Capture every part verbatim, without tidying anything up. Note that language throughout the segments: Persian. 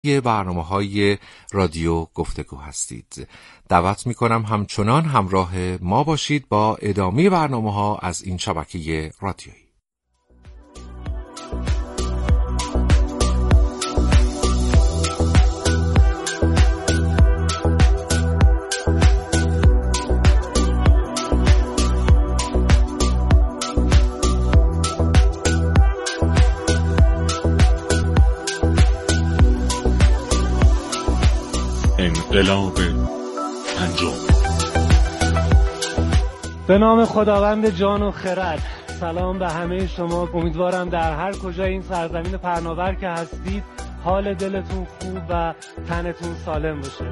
یه برنامه‌های رادیو گفتگو هستید. دعوت می‌کنم همچنان همراه ما باشید با ادامه برنامه‌ها از این شبکه رادیویی. انقلاب پنجم. به نام خداوند جان و خرد. سلام به همه شما. امیدوارم در هر کجای این سرزمین پهناور که هستید حال دلتون خوب و تنتون سالم باشه.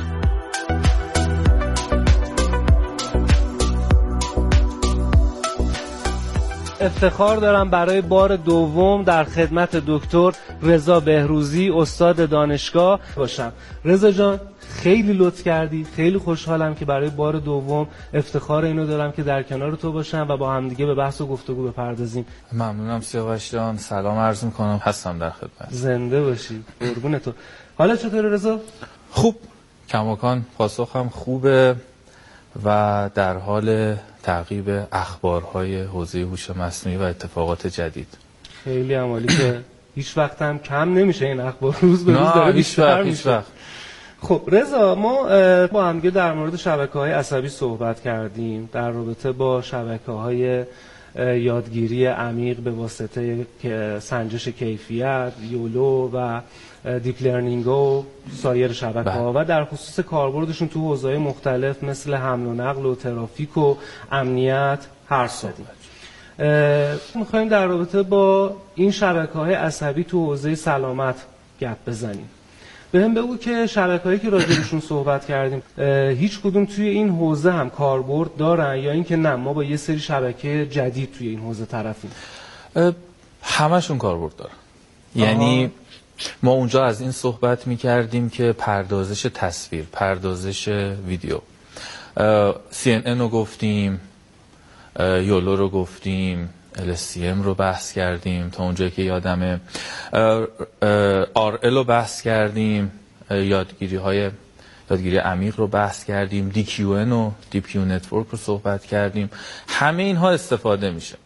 افتخار دارم برای بار دوم در خدمت دکتر رضا بهروزی استاد دانشگاه باشم. رضا جان خیلی لطف کردی، خیلی خوشحالم که برای بار دوم افتخار اینو دارم که در کنار تو باشم و با همدیگه به بحث و گفتگو بپردازیم. ممنونم سیاوش جان، سلام عرض میکنم، هستم در خدمت. زنده باشی، قربون تو. حالا چطوره رضا؟ خوب، کماکان پاسخم خوبه و در حال تعقیب اخبارهای حوزه هوش مصنوعی و اتفاقات جدید. خیلی عالی که هیچ وقت هم کم نمیشه این اخبار، روز به روز داره بیشتر میشه. خب رضا، ما با هم در مورد شبکه‌های عصبی صحبت کردیم در رابطه با شبکه‌های یادگیری عمیق به واسطه سنجش کیفیت، یولو و دیپ لرنینگ و سایر شبکه‌ها و در خصوص کاربردشون تو حوزه‌های مختلف مثل حمل و نقل و ترافیک و امنیت حرف زدیم. می‌خوایم در رابطه با این شبکه‌های عصبی تو حوزه سلامت گپ بزنیم. بهم بگو که شبکه‌هایی که راجعشون صحبت کردیم هیچ کدوم توی این حوزه هم کاربرد دارن یا اینکه نه ما با یه سری شبکه جدید توی این حوزه طرفیم؟ همشون کاربرد دارن. یعنی ما اونجا از این صحبت می‌کردیم که پردازش تصویر، پردازش ویدیو، سی ان ان رو گفتیم، یولو رو گفتیم، ال اس تی ام رو بحث کردیم تا اونجایی که یادمه، آر ال رو بحث کردیم، یادگیری های یادگیری عمیق رو بحث کردیم، دی کیو ان و دیپ کیو نتورک رو صحبت کردیم. همه اینها استفاده میشه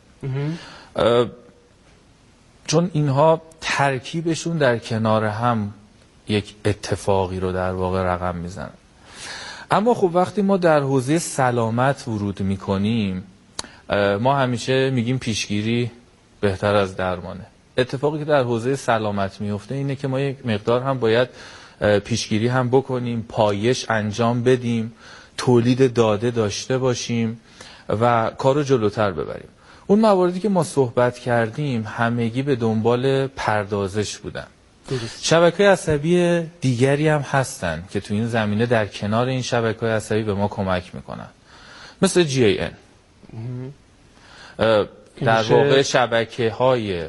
چون اینها ترکیبشون در کنار هم یک اتفاقی رو در واقع رقم میزنن. اما خب وقتی ما در حوزه سلامت ورود میکنیم ما همیشه میگیم پیشگیری بهتر از درمانه. اتفاقی که در حوزه سلامت میفته اینه که ما یک مقدار هم باید پیشگیری هم بکنیم، پایش انجام بدیم، تولید داده داشته باشیم و کارو جلوتر ببریم. اون مواردی که ما صحبت کردیم همگی به دنبال پردازش بودن. شبکه‌های عصبی دیگری هم هستن که تو این زمینه در کنار این شبکه‌های عصبی به ما کمک میکنن، مثل جی ای ان. در واقع شبکه‌های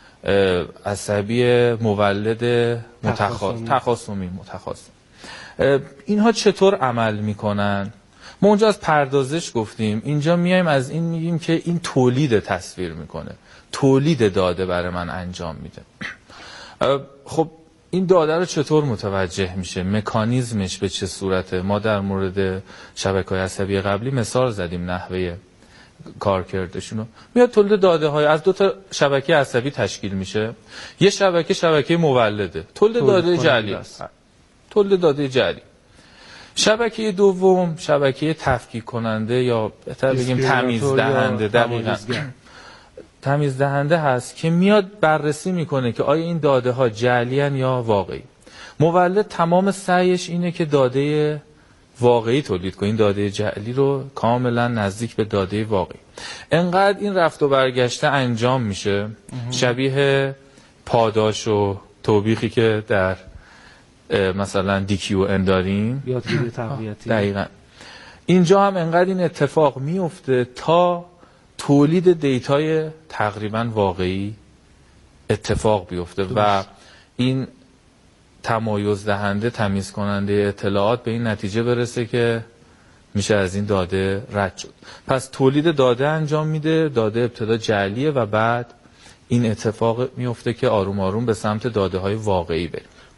عصبی مولد تخاصمی متخاصم. اینها چطور عمل میکنن؟ ما اونجا از پردازش گفتیم، اینجا میایم از این میگیم که این تولید تصویر میکنه، تولید داده برای من انجام میده. خب این داده رو چطور متوجه میشه؟ مکانیزمش به چه صورته؟ ما در مورد شبکه‌های عصبی قبلی مثال زدیم نحوه کارکردشونو. میاد تولید داده های از دو تا شبکه عصبی تشکیل میشه. یه شبکه شبکه مولده، تولید داده جعلی است، تولید داده جعلی. شبکه دوم شبکه تفکیک کننده یا بهتر بگیم تمیز دهنده، دقیقاً تمیز دهنده هست که میاد بررسی میکنه که آیا این داده ها جعلی ان یا واقعی. مولد تمام سعیش اینه که داده واقعی تولید کنه، این داده جعلی رو کاملا نزدیک به داده واقعی. انقدر این رفت و برگشته انجام میشه شبیه پاداش و توبیخی که در مثلا دی کیو ان داریم، یادگیری تقویتی. دقیقاً اینجا هم انقدر این اتفاق میفته تا تولید دیتای تقریبا واقعی اتفاق بیفته و این تمایز دهنده، تمیز کننده اطلاعات به این نتیجه برسه که میشه از این داده رد شد. پس تولید داده انجام میده، داده ابتدا جعلیه و بعد این اتفاق میفته که آروم آروم به سمت داده های واقعی بریم.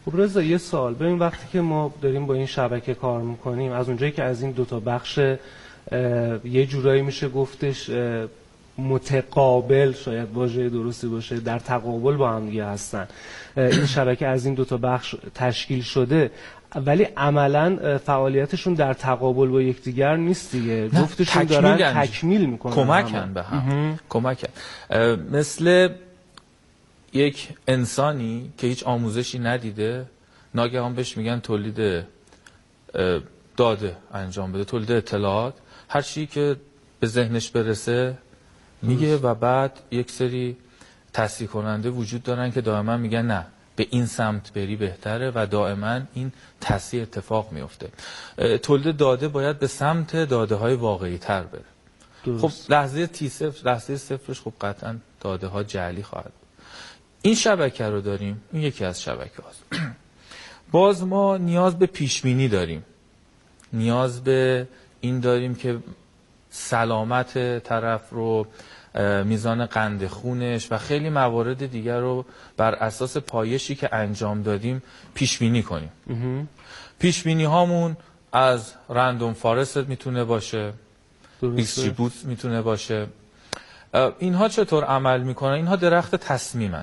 خب رضا یه سوال، ببین وقتی که ما داریم با این شبکه کار میکنیم، از اونجایی که از این دوتا بخش یه جورایی میشه گفتش متقابل، شاید واژه درستی باشه، در تقابل با هم دیگه هستن، این شبکه از این دوتا بخش تشکیل شده، ولی عملا فعالیتشون در تقابل با یکدیگر نیست دیگه، جفتشون دارن تکمیل میکنن، کمکن به هم، کمکن. مثل یک انسانی که هیچ آموزشی ندیده، ناگهان بهش میگن تولید داده انجام بده، تولید اطلاعات، هر چی که به ذهنش برسه میگه و بعد یک سری تصحیح کننده وجود دارن که دائما میگن نه به این سمت بری بهتره و دائما این تصحیح اتفاق میفته. تولید داده باید به سمت داده های واقعی تر بره. درست. خب لحظه تی صفر، لحظه صفرش خب قطعا داده ها جعلی خواهد. این شبکه رو داریم، این یکی از شبکه هاست. باز ما نیاز به پیشبینی داریم، نیاز به این داریم که سلامت طرف رو، میزان قند خونش و خیلی موارد دیگر رو بر اساس پایشی که انجام دادیم پیش بینی کنیم. پیش بینی هامون از رندوم فارست میتونه باشه، دیستریبیوت میتونه باشه. اینها چطور عمل میکنن؟ اینها درخت تصمیمن.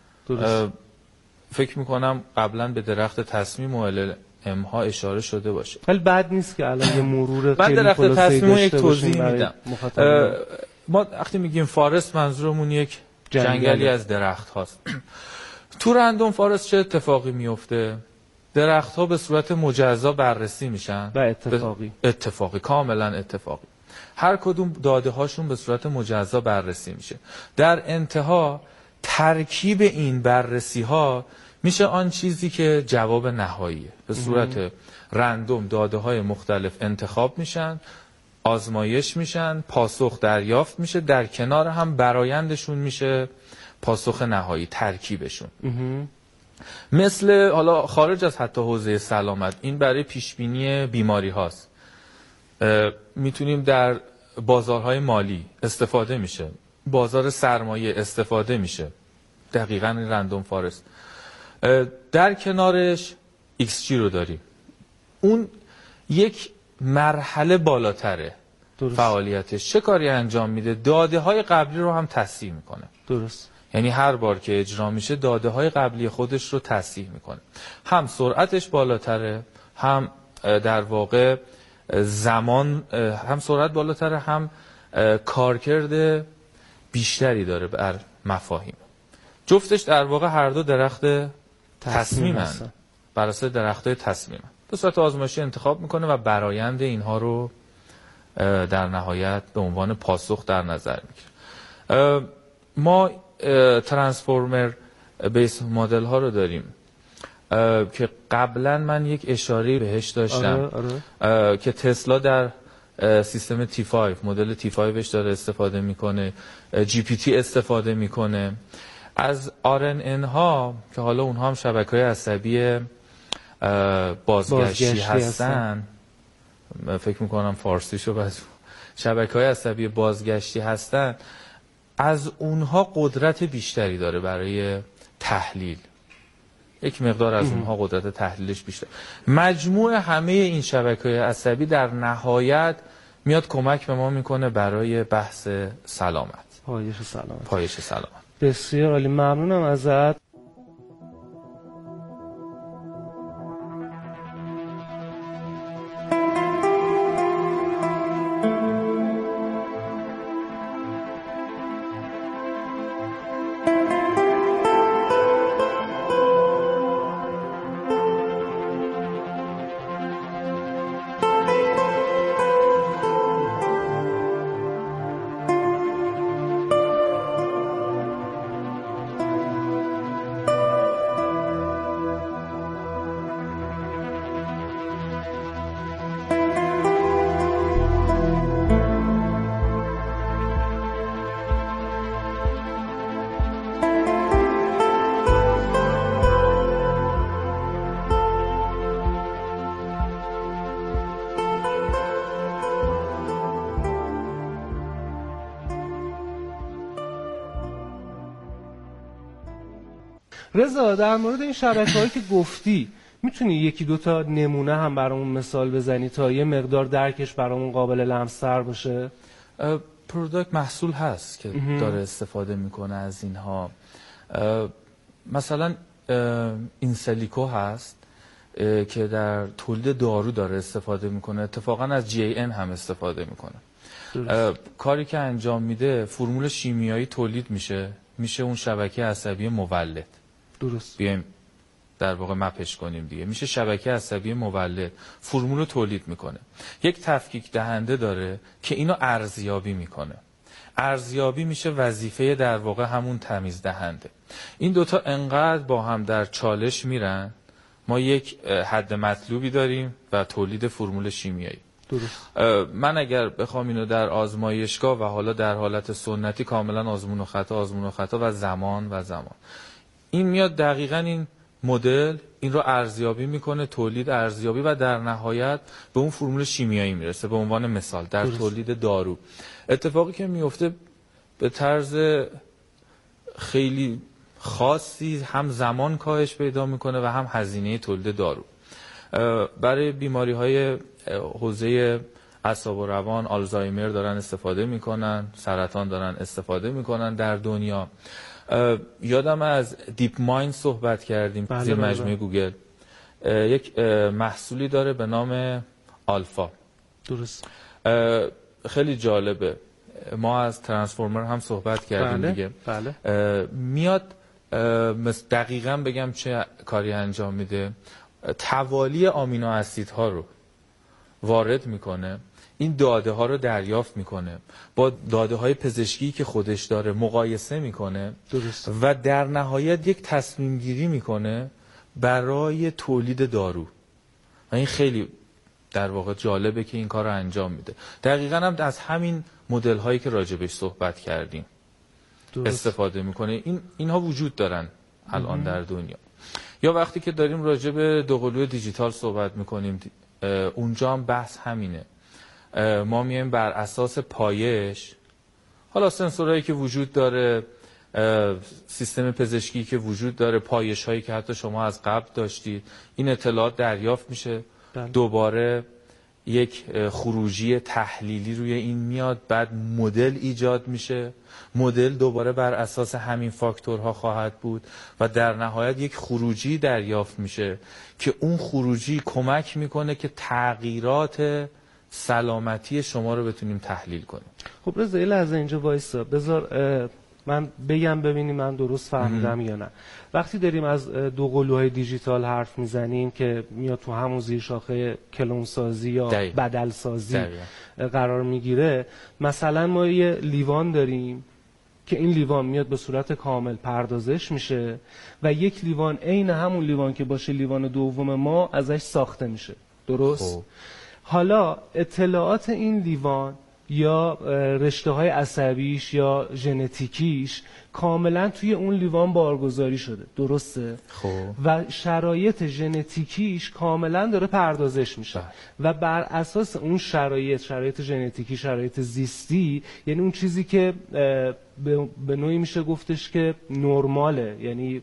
فکر میکنم قبلا به درخت تصمیم و ال ام ها اشاره شده باشه، ولی بد نیست که الان یه مرور خیلی درخت تصمیم یک توضیح میدم. ما وقتی میگیم فارست منظورمون یک جنگل. جنگلی از درخت هاست. تو رندوم فارست چه اتفاقی میفته؟ درخت ها به صورت مجزا بررسی میشن و اتفاقی اتفاقی کاملا اتفاقی، هر کدوم داده هاشون به صورت مجزا بررسی میشه. در انتها ترکیب این بررسی ها میشه آن چیزی که جواب نهاییه. به صورت رندوم داده های مختلف انتخاب میشن، آزمایش میشن، پاسخ دریافت میشه، در کنار هم برایندشون میشه پاسخ نهایی، ترکیبشون. مثل حالا خارج از حتی حوزه سلامت، این برای پیشبینی بیماری هاست. میتونیم در بازارهای مالی استفاده میشه، بازار سرمایه استفاده میشه، دقیقاً این رندوم فارست. در کنارش ایکس جی رو داریم، اون یک مرحله بالاتره. درست. فعالیتش چه کاری انجام میده؟ داده های قبلی رو هم تصحیح میکنه. درست. یعنی هر بار که اجرا میشه داده های قبلی خودش رو تصحیح میکنه. هم سرعتش بالاتره، هم در واقع زمان، هم سرعت بالاتره، هم کارکرد بیشتری داره بر مفاهیم. جفتش در واقع هر دو درخت تصمیمن، بر اساس درخت تصمیمن. به صورت آزمایشی انتخاب میکنه و برایند اینها رو در نهایت به عنوان پاسخ در نظر میگیره. ما ترانسفورمر بیس مدل ها رو داریم که قبلا من یک اشاره بهش داشتم. آره، آره. که تسلا در سیستم تی پنج، مدل تی پنج داره استفاده میکنه، جی پی تی استفاده میکنه. از آر ان ان ها که حالا اونها هم شبکه‌های عصبی بازگشتی هستن، فکر میکنم فارسیشو باز شبکه‌های عصبی بازگشتی هستن، از اونها قدرت بیشتری داره برای تحلیل، یک مقدار از اونها قدرت تحلیلش بیشتر. مجموع همه این شبکه‌های عصبی در نهایت میاد کمک به ما میکنه برای بحث سلامت، پایش سلامت. پایش سلامت. بسیار عالی، ممنونم ازت. رضا در مورد این شبکه‌هایی که گفتی میتونی یکی دو تا نمونه هم برامون مثال بزنی تا یه مقدار درکش برامون قابل لمس‌تر باشه؟ پروداکت محصول هست که داره استفاده میکنه از اینها. مثلا اینسلیکو هست که در تولید دارو داره استفاده میکنه، اتفاقا از جی ای ان هم استفاده میکنه. کاری که انجام میده فرمول شیمیایی تولید میشه، میشه اون شبکه عصبی مولد. درست. بیایم در واقع مپش کنیم دیگه، میشه شبکه عصبی مولد، فرمول رو تولید میکنه. یک تفکیک دهنده داره که اینو ارزیابی میکنه. ارزیابی میشه وظیفه در واقع همون تمیز دهنده. این دوتا انقدر با هم در چالش میرن، ما یک حد مطلوبی داریم و تولید فرمول شیمیایی. درست. من اگر بخوام اینو در آزمایشگاه و حالا در حالت سنتی کاملا آزمون و خطا آزمون و خطا و زمان و زمان، این میاد دقیقاً این مدل این رو ارزیابی میکنه، تولید ارزیابی و در نهایت به اون فرمول شیمیایی میرسه. به عنوان مثال در درست. تولید دارو اتفاقی که میفته به طرز خیلی خاصی هم زمان کاهش پیدا میکنه و هم هزینه تولید دارو. برای بیماری های حوزه اعصاب و روان، آلزایمر دارن استفاده میکنن، سرطان دارن استفاده میکنن در دنیا. یادم از دیپ مایند صحبت کردیم زیر مجموعه گوگل. یک محصولی داره به نام آلفا. درست. خیلی جالبه. ما از ترانسفورمر هم صحبت کردیم. بله. دیگه بله. میاد دقیقاً بگم چه کاری انجام میده. توالی آمینو اسیدها رو وارد میکنه، این داده ها رو دریافت میکنه، با داده های پزشکی که خودش داره مقایسه میکنه. درست. و در نهایت یک تصمیم گیری میکنه برای تولید دارو. و این خیلی در واقع جالبه که این کار رو انجام میده. دقیقاً هم از همین مدل هایی که راجبش صحبت کردیم درست. استفاده میکنه. این اینها وجود دارن الان در دنیا. یا وقتی که داریم راجع به دوقلوی دیجیتال صحبت میکنیم، اونجا هم بحث همینه. ما میایم بر اساس پایش، حالا سنسورهایی که وجود داره، سیستم پزشکی که وجود داره، پایش هایی که حتی شما از قبل داشتید، این اطلاعات دریافت میشه. بله. دوباره یک خروجی تحلیلی روی این میاد، بعد مدل ایجاد میشه، مدل دوباره بر اساس همین فاکتورها خواهد بود و در نهایت یک خروجی دریافت میشه که اون خروجی کمک میکنه که تغییرات سلامتی شما رو بتونیم تحلیل کنیم. خب رضا یه لحظه اینجا وایسا، بذار من بگم ببینیم من درست فهمیدم یا نه. وقتی داریم از دوقلوهای دیجیتال حرف میزنیم که میاد تو همون زیر شاخه کلونسازی یا دقیقا. بدلسازی دقیقا. قرار میگیره، مثلا ما یه لیوان داریم که این لیوان میاد به صورت کامل پردازش میشه و یک لیوان عین همون لیوان که باشه لیوان دوم ما ازش ساخته میشه. درست؟ خوب. حالا اطلاعات این لیوان یا رشته های عصبیش یا ژنتیکیش کاملا توی اون لیوان بارگذاری شده. درسته؟ خب. و شرایط ژنتیکیش کاملا داره پردازش میشه و بر اساس اون شرایط شرایط ژنتیکی، شرایط زیستی، یعنی اون چیزی که به نوعی میشه گفتش که نرماله، یعنی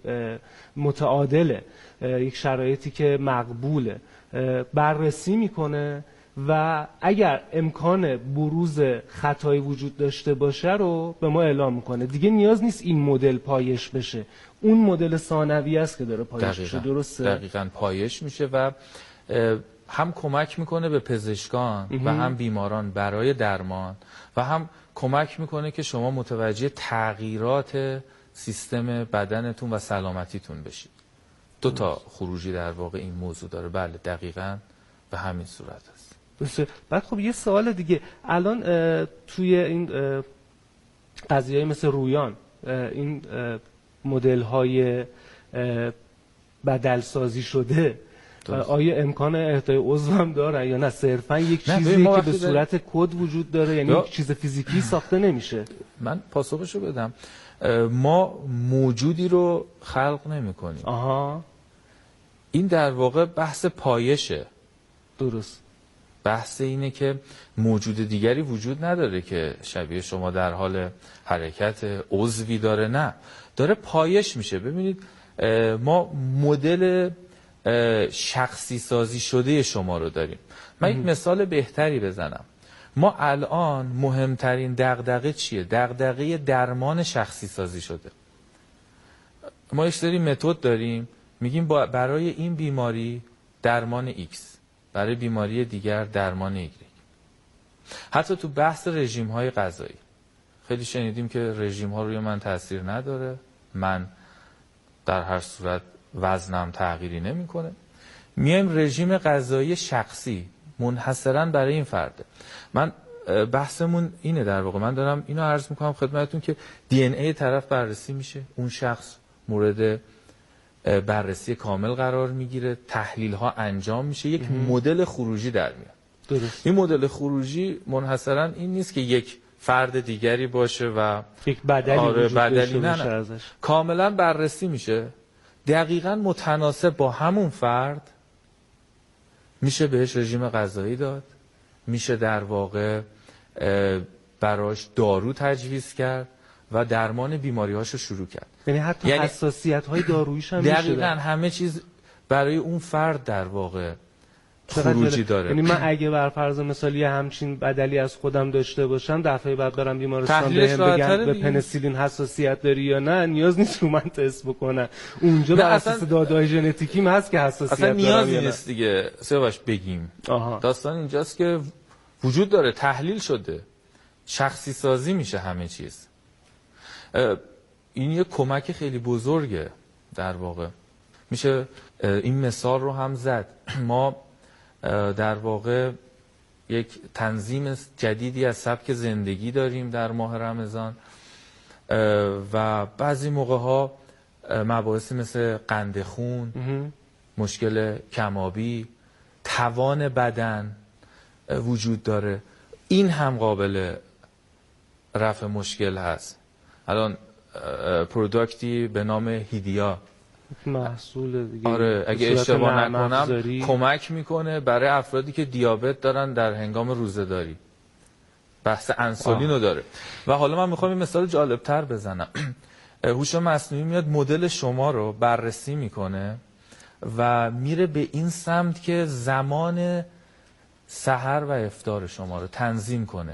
متعادله، یک شرایطی که مقبوله، بررسی میکنه و اگر امکان بروز خطایی وجود داشته باشه رو به ما اعلام میکنه. دیگه نیاز نیست این مدل پایش بشه، اون مدل ثانوی است که داره پایش میشه. درسته؟ دقیقاً پایش میشه و هم کمک میکنه به پزشکان و هم بیماران برای درمان و هم کمک میکنه که شما متوجه تغییرات سیستم بدنتون و سلامتیتون بشید. دو تا خروجی در واقع این موضوع داره. بله دقیقاً به همین صورت است. بسیار. بعد خب یه سوال دیگه، الان توی این قضیه مثل رویان، این مدل های بدل سازی شده درست. آیا امکان اهدای عضو هم داره یا نه صرفا یک چیزی که به صورت کد وجود داره، یعنی یک چیز فیزیکی ساخته نمیشه؟ من پاسخشو بدم. ما موجودی رو خلق نمی کنیم. آها. این در واقع بحث پایشه. درست. بحث اینه که موجود دیگری وجود نداره که شبیه شما در حال حرکت، عضوی داره، نه، داره پایش میشه. ببینید ما مدل شخصی سازی شده شما رو داریم. من یک مثال بهتری بزنم. ما الان مهمترین دغدغه چیه؟ دغدغه درمان شخصی سازی شده. ما یک سری متد داریم، میگیم برای این بیماری درمان X، برای بیماری دیگر درمان Y. حتی تو بحث رژیم های غذایی خیلی شنیدیم که رژیم ها روی من تاثیر نداره، من در هر صورت وزنم تغییری نمیکنه. میایم رژیم غذایی شخصی منحصرا برای این فرده. من بحثمون اینه در واقع، من دارم اینو عرض میکنم خدمتتون که دی ان ای طرف بررسی میشه، اون شخص مورد بررسی کامل قرار میگیره، تحلیل ها انجام میشه، یک مدل خروجی در میاد. درست. این مدل خروجی منحصرا این نیست که یک فرد دیگری باشه و یک بدلی آره وجود بدلی داشته نه, باشه نه. ازش. کاملا بررسی میشه، دقیقاً متناسب با همون فرد میشه بهش رژیم غذایی داد، میشه در واقع براش دارو تجویز کرد و درمان بیماری‌هاشو شروع کرد. یعنی حتی یعنی حساسیت‌های داروییش هم میشه. دقیقاً همه چیز برای اون فرد در واقع خروجی داره. یعنی من اگه بر فرض مثالی همچین بدلی از خودم داشته باشم، دفعه بعد برم بیمارستان بهم بگن به پنیسیلین حساسیت داری یا نه، نیاز نیست رو من تست بکنن. اونجا بر اساس داده‌های ژنتیکیم هست که حساسیت اصلا نیازی دارم نیست دیگه سیاوش بگیم. آها. داستان اینجاست که وجود داره، تحلیل شده، شخصی سازی میشه همه چیز. این یه کمک خیلی بزرگه در واقع. میشه این مثال رو هم زد. ما در واقع یک تنظیم جدیدی از سبک زندگی داریم در ماه رمضان و بعضی موقع ها مباحثی مثل قند خون، مشکل کمابی، توان بدن وجود داره. این هم قابل رفع مشکل هست. الان پروداکتی به نام هیدیا محصول دیگه، آره اگه اشتباه نکنم کمک میکنه برای افرادی که دیابت دارن در هنگام روزه‌داری. بحث انسولین رو داره. و حالا من میخوام این مثال جالبتر بزنم. هوش مصنوعی میاد مدل شما رو بررسی میکنه و میره به این سمت که زمان سحر و افطار شما رو تنظیم کنه،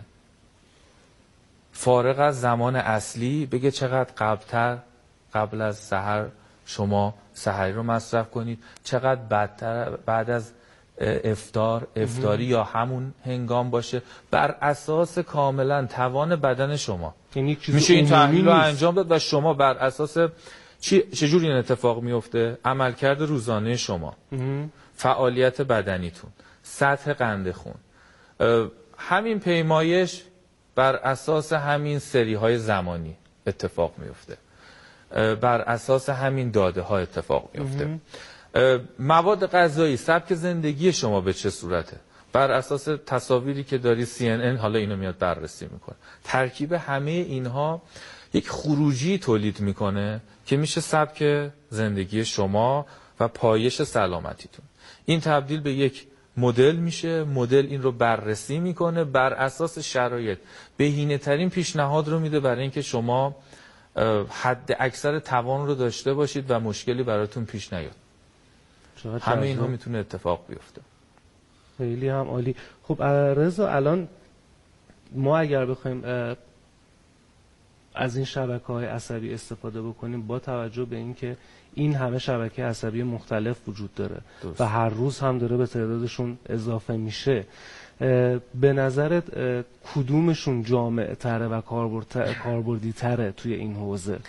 فارغ از زمان اصلی بگه چقدر قبلتر قبل از سحر شما سحری رو مصرف کنید، چقدر بعدتر بعد از افطار افطاری یا همون هنگام باشه، بر اساس کاملا توان بدن شما میشه این تحلیل رو انجام داد و شما بر اساس چی چجوری این اتفاق میفته؟ عملکرد روزانه شما، فعالیت بدنیتون، سطح قند خون، همین پیمایش بر اساس همین سری های زمانی اتفاق میفته، بر اساس همین داده ها اتفاق میفته. مواد غذایی، سبک زندگی شما به چه صورته، بر اساس تصاویری که داری سی ان ان حالا اینو میاد بررسی میکنه. ترکیب همه اینها یک خروجی تولید میکنه که میشه سبک زندگی شما و پایش سلامتیتون. این تبدیل به یک مدل میشه، مدل این رو بررسی میکنه، بر اساس شرایط بهینه ترین پیشنهاد رو میده برای اینکه شما حد اکثر توان رو داشته باشید و مشکلی براتون پیش نیاد. همه اینها میتونه اتفاق بیفته. خیلی هم عالی. خب رضا، الان ما اگر بخوایم از این شبکه‌های عصبی استفاده بکنیم با توجه به اینکه این همه شبکه عصبی مختلف وجود داره درست. و هر روز هم داره به تعدادشون اضافه میشه، به نظرت کدومشون جامع تره و کاربردی تره توی این حوزه؟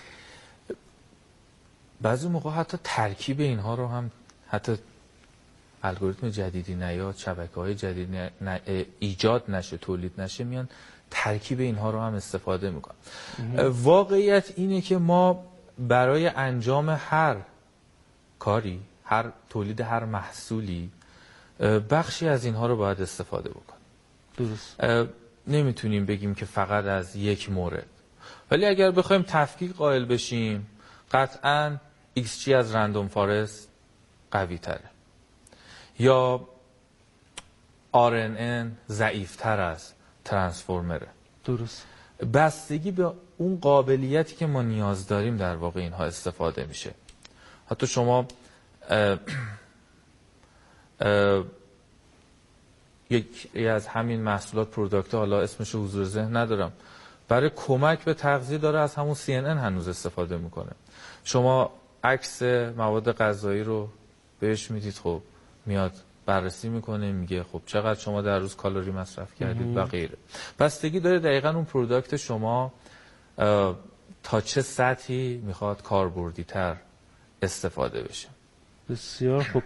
بعضی موقع حتی ترکیب اینها رو هم، حتی الگوریتم جدیدی نیاد، شبکه‌های جدید ن... ایجاد نشه، تولید نشه، میان ترکیب اینها رو هم استفاده میکنن. واقعیت اینه که ما برای انجام هر کاری، هر تولید هر محصولی، بخشی از اینها رو باید استفاده بکنیم. درست. نمیتونیم بگیم که فقط از یک مورد، ولی اگر بخوایم تفکیک قائل بشیم قطعاً ایکس جی از رندوم فارست قوی تره یا آر ان ان ضعیف تر از ترانسفورمره. درست. بستگی به اون قابلیتی که ما نیاز داریم در واقع اینها استفاده میشه. حتی شما اه اه یکی از همین محصولات پروداکت، حالا اسمش حضور ذهن ندارم، برای کمک به تغذیه داره از همون سی ان ان هنوز استفاده میکنه. شما عکس مواد غذایی رو بهش میدید، خب میاد بررسی میکنه، میگه خب چقدر شما در روز کالری مصرف کردید و غیره. بستگی داره دقیقاً اون پروداکت شما تا چه سطحی میخواد کاربردی تر استفاده بشه. بسیار خوب.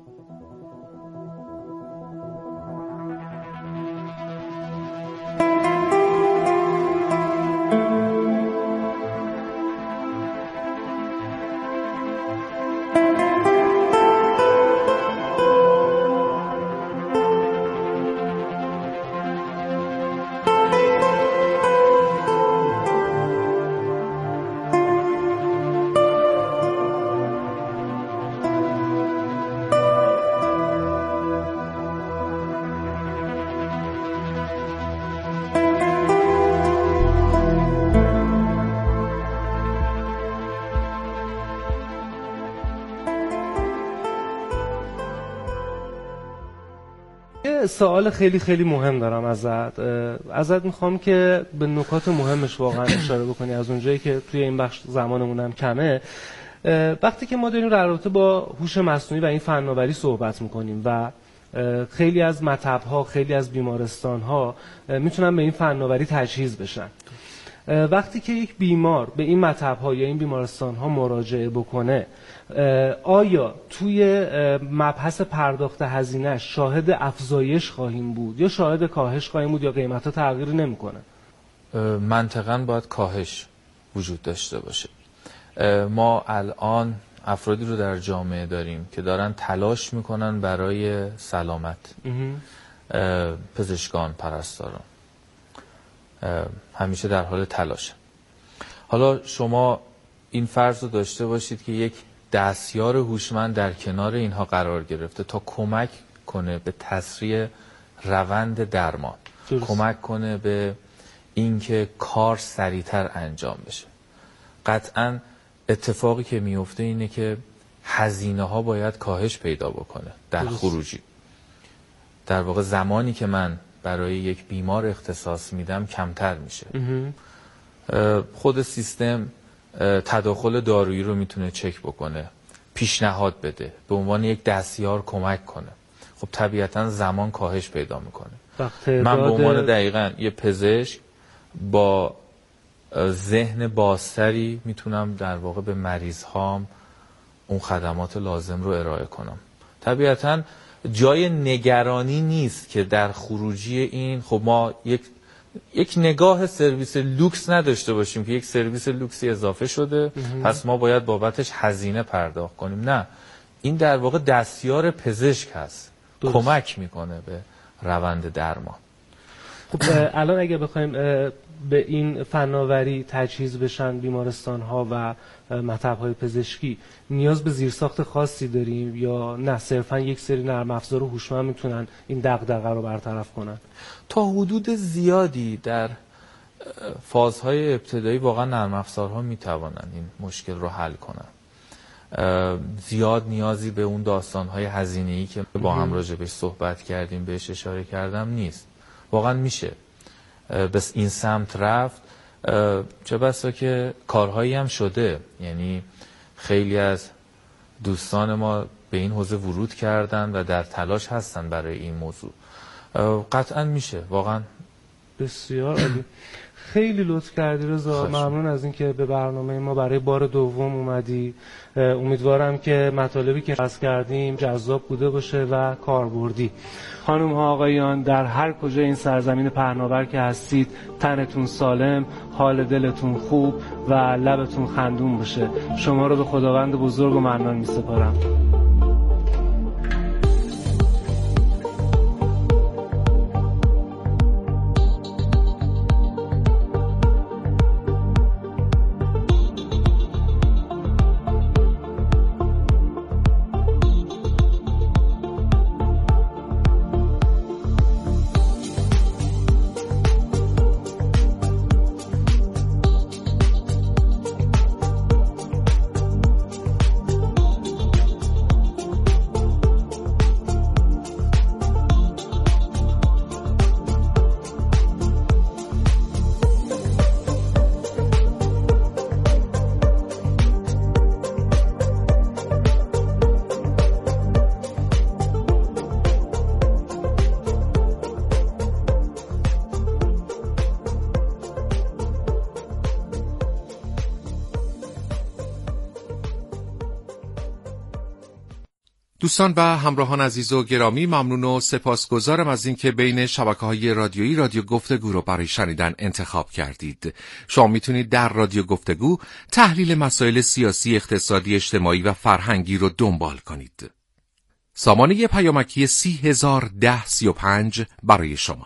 سوال خیلی خیلی مهم دارم ازت ازت میخوام که به نکات مهمش واقعا اشاره بکنی، از اونجایی که توی این بخش زمانمون هم کمه. وقتی که ما داریم در رابطه با هوش مصنوعی و این فناوری صحبت میکنیم و خیلی از مطب‌ها، خیلی از بیمارستان‌ها میتونن به این فناوری تجهیز بشن، وقتی که یک بیمار به این مطب‌ها یا این بیمارستان‌ها مراجعه بکنه، آیا توی مبحث پرداخت هزینه شاهد افزایش خواهیم بود یا شاهد کاهش خواهیم بود یا قیمت‌ها تغییر نمی‌کنه؟ منطقاً باید کاهش وجود داشته باشه. ما الان افرادی رو در جامعه داریم که دارن تلاش میکنن برای سلامت، پزشکان، پرستاران همیشه در حال تلاش. حالا شما این فرض رو داشته باشید که یک دستیار هوشمند در کنار اینها قرار گرفته تا کمک کنه به تسریع روند درمان، درست. کمک کنه به اینکه کار سریعتر انجام بشه. قطعاً اتفاقی که میفته اینه که هزینه ها باید کاهش پیدا بکنه در درست. خروجی. در واقع زمانی که من برای یک بیمار اختصاص میدم کمتر میشه. خود سیستم تداخل دارویی رو میتونه چک بکنه، پیشنهاد بده، به عنوان یک دستیار کمک کنه. خب طبیعتا زمان کاهش پیدا میکنه. من به عنوان دقیقاً یه پزشک با ذهن بازتری میتونم در واقع به مریض هام اون خدمات لازم رو ارائه کنم. طبیعتا جای نگرانی نیست که در خروجی این خب ما یک یک نگاه سرویس لوکس نداشته باشیم که یک سرویس لوکسی اضافه شده پس ما باید بابتش هزینه پرداخت کنیم. نه، این در واقع دستیار پزشک هست، درست. کمک میکنه به روند درمان. خب الان اگه بخوایم به این فناوری تجهیز بشن بیمارستان ها و مطب های پزشکی، نیاز به زیرساخت خاصی داریم یا نه صرفا یک سری نرم افزار هوشمند میتونن این دغدغه رو برطرف کنن؟ تا حدود زیادی در فازهای ابتدایی واقعا نرم افزارها میتوانن این مشکل رو حل کنن. زیاد نیازی به اون داستانهای هزینه‌ای که با هم راجع بهش صحبت کردیم بهش اشاره کردم نیست. واقعا میشه بس این سمت رفت. چه بسا که کارهایی هم شده، یعنی خیلی از دوستان ما به این حوزه ورود کردن و در تلاش هستن برای این موضوع. قطعا میشه واقعا. بسیار عالی. خیلی لطف کردی رضا، ممنون از اینکه به برنامه ما برای بار دوم اومدی. امیدوارم که مطالبی که بحث کردیم جذاب بوده باشه و کاربردی. خانم ها آقایان، در هر کجا این سرزمین پهناور که هستید، تنتون سالم، حال دلتون خوب و لبتون خندون باشه. شما رو به خداوند بزرگ و منان می سپارم. دوستان و همراهان عزیز و گرامی، ممنون و سپاسگزارم از اینکه بین شبکه‌های رادیویی رادیو گفتگو رو برای شنیدن انتخاب کردید. شما میتونید در رادیو گفتگو تحلیل مسائل سیاسی، اقتصادی، اجتماعی و فرهنگی رو دنبال کنید. سامانه پیامکی سی هزار ده سی و پنج برای شما.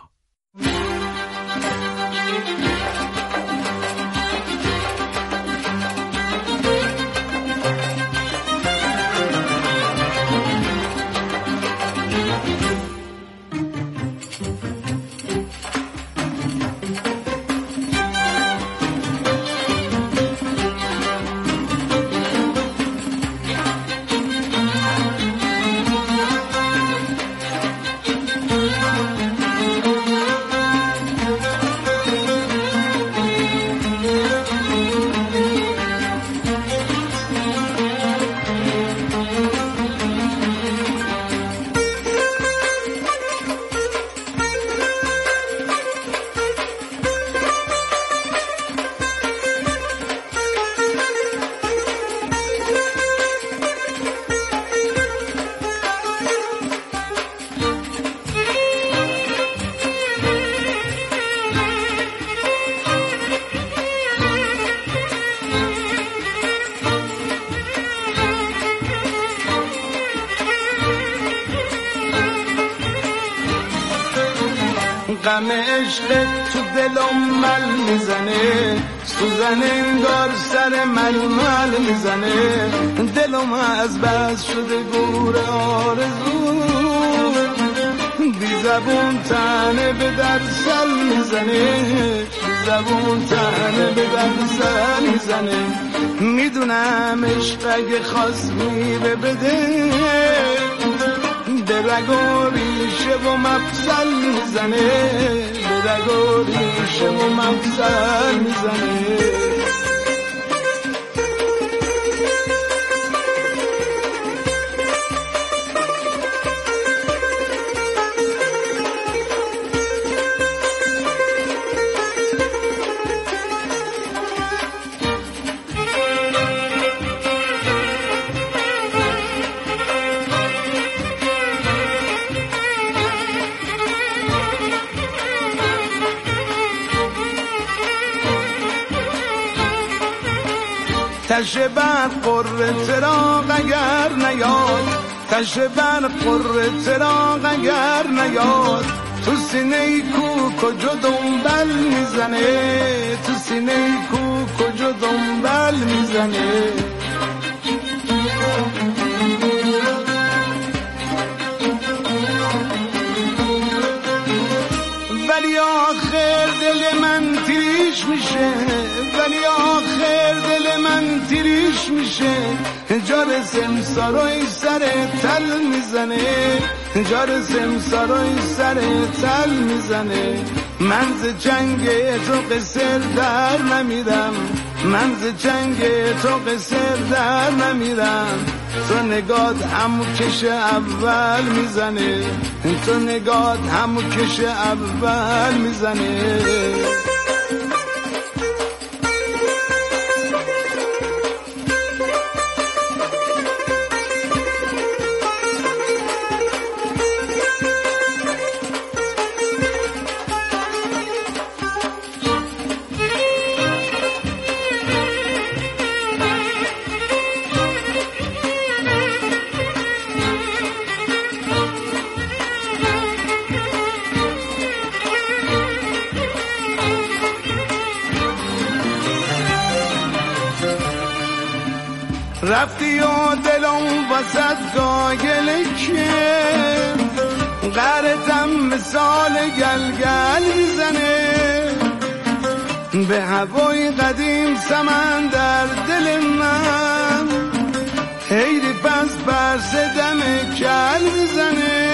غم عشق تو دلم مل میزنه، سوزن انگار سر ململ میزنه، دلم از بس شده گور آرزو، بی زبون تنه به در سل میزنه، بی زبون تنه به در سل میزنه. میدونم عشق اگه خواست میره بده، به رگ و ریشه و مفصل میزنه، به رگ و ریشه و مفصل میزنه. تشه بر قره چراغ اگر نیاد، تشه بر قره چراغ اگر نیاد، تو سینه کو کجا دنبل میزنه، تو سینه کو کجا دنبل میزنه. ولی آخر دل من تیش میشه، ولی آخر دل من تیریش میشه، جار سمسارای سر تل میزنه، جار سمسارای سر تل میزنه. من ز جنگ تو قصر در نمیرم، من ز جنگ تو قصر در نمیرم، تو نگات همو کش اول میزنه، تو نگات همو کش اول میزنه. رفتی و دلم وسط گاگل که غرتم مثال گلگل میزنه، به هوای قدیم سمن در دل من، حیری پس بر دم کل میزنه.